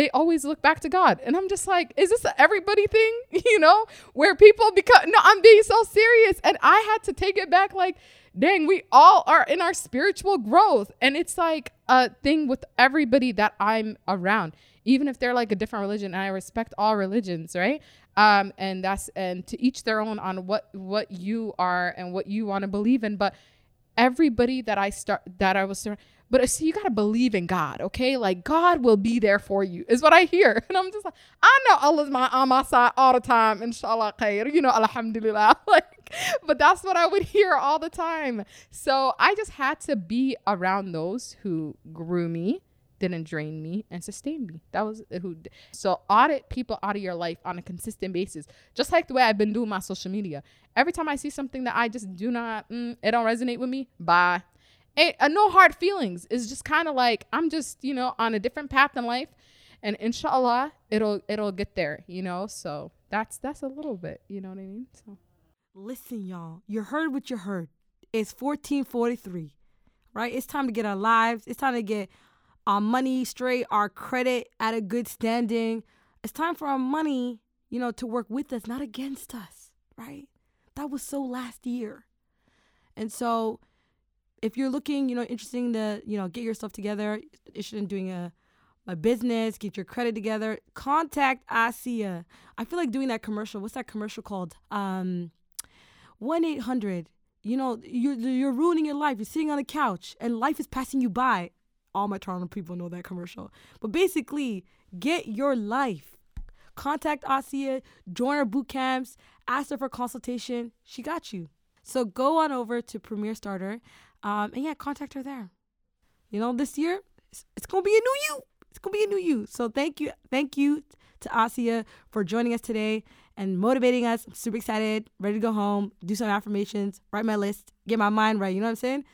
back to God. And I'm just like, is this an everybody thing? You know, where people become, no, I'm being so serious. And I had to take it back like, dang, we all are in our spiritual growth. And it's like a thing with everybody that I'm around, even if they're like a different religion. And I respect all religions, right? And to each their own on what you are and what you want to believe in. But everybody that I was but see, you got to believe in God, okay? Like God will be there for you is what I hear. And I'm just like, I know Allah's on my side all the time. Inshallah khair, you know, alhamdulillah. Like, but that's what I would hear all the time. So I just had to be around those who grew me, didn't drain me, and sustained me. That was who. So audit people out of your life on a consistent basis, just like the way I've been doing my social media. Every time I see something that I just do not, it don't resonate with me, bye. No hard feelings. It's just kind of like I'm just, you know, on a different path in life, and inshallah it'll get there, you know. So that's a little bit, you know what I mean. So listen, y'all, you heard what you heard. It's 14:43, right? It's time to get our lives. It's time to get our money straight, our credit at a good standing. It's time for our money, you know, to work with us, not against us, right? That was so last year. And so if you're looking, you know, interesting to, you know, get yourself together, interested in doing a business, get your credit together, contact Asia. I feel like doing that commercial. What's that commercial called? 1-800. You know, you're ruining your life. You're sitting on the couch and life is passing you by. All my Toronto people know that commercial. But basically, get your life. Contact Asia, join our boot camps, ask her for consultation. She got you. So go on over to Premier Starter. And yeah, contact her there. You know, this year, it's going to be a new you. It's going to be a new you. So thank you to Asia for joining us today and motivating us. I'm super excited, ready to go home, do some affirmations, write my list, get my mind right. You know what I'm saying?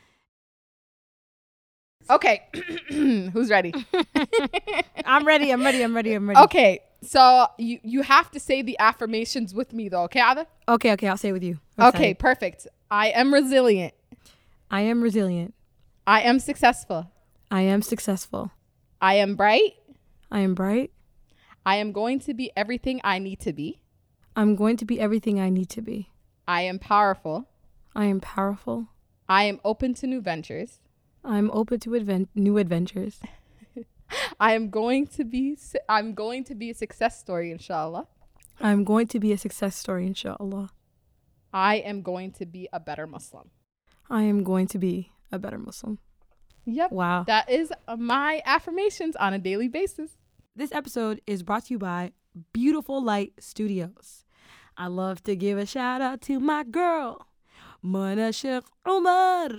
Okay. Who's ready? I'm ready. Okay. So you have to say the affirmations with me though. Okay, Ada? Okay. I'll say it with you. Okay, perfect. I am resilient. I am resilient. I am successful. I am successful. I am bright. I am bright. I am going to be everything I need to be. I'm going to be everything I need to be. I am powerful. I am powerful. I am open to new ventures. I'm open to new adventures. I'm going to be a success story, inshallah. I'm going to be a success story, inshallah. I am going to be a better Muslim. I am going to be a better Muslim. Yep. Wow. That is my affirmations on a daily basis. This episode is brought to you by Beautiful Light Studios. I love to give a shout out to my girl, Mana Sheikh Umar.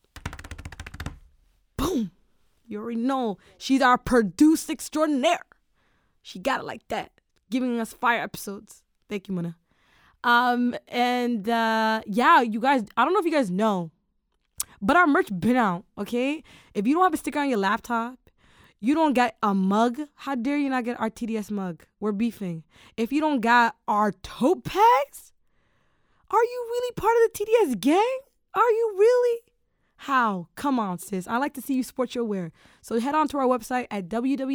Boom. You already know she's our producer extraordinaire. She got it like that, giving us fire episodes. Thank you, Mana. Yeah, you guys, I don't know if you guys know, but our merch been out, okay? If you don't have a sticker on your laptop, you don't get a mug, how dare you not get our TDS mug? We're beefing. If you don't got our tote bags, are you really part of the TDS gang? Are you really? How? Come on, sis. I like to see you sport your wear. So head on to our website at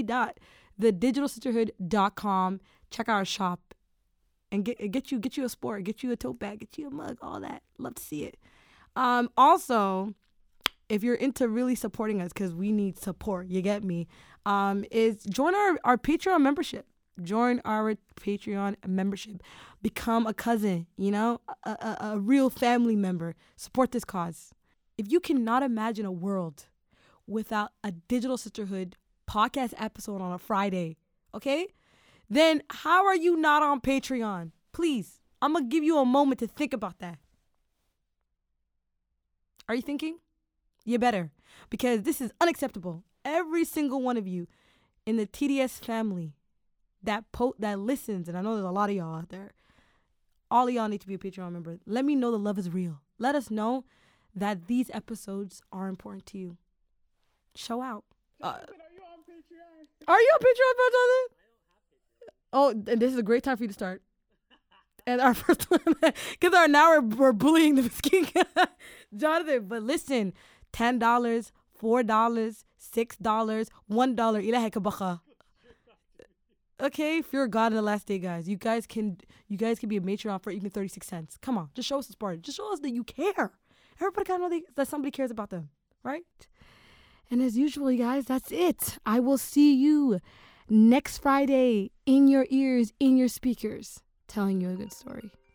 www.thedigitalsisterhood.com. Check out our shop and get you a sport, get you a tote bag, get you a mug, all that. Love to see it. Also, if you're into really supporting us, because we need support, you get me, is join our Patreon membership. Join our Patreon membership. Become a cousin, you know, a real family member. Support this cause. If you cannot imagine a world without a Digital Sisterhood podcast episode on a Friday, okay, then how are you not on Patreon? Please, I'm going to give you a moment to think about that. Are you thinking? You better, because this is unacceptable. Every single one of you in the TDS family that listens, and I know there's a lot of y'all out there, all of y'all need to be a Patreon member. Let me know the love is real. Let us know that these episodes are important to you. Show out. Are you on Patreon? Are you on Patreon, Jonathan? Oh, and this is a great time for you to start. And our first one, because now we're bullying the Mesquite Jonathan. But listen, $10, $4, $6, $1. Ilahi kabacha. Okay, fear God in the last day, guys. You guys can be a Patreon for even 36 cents. Come on, just show us the support. Just show us that you care. Everybody gotta know that somebody cares about them, right? And as usual, you guys, that's it. I will see you next Friday in your ears, in your speakers, telling you a good story.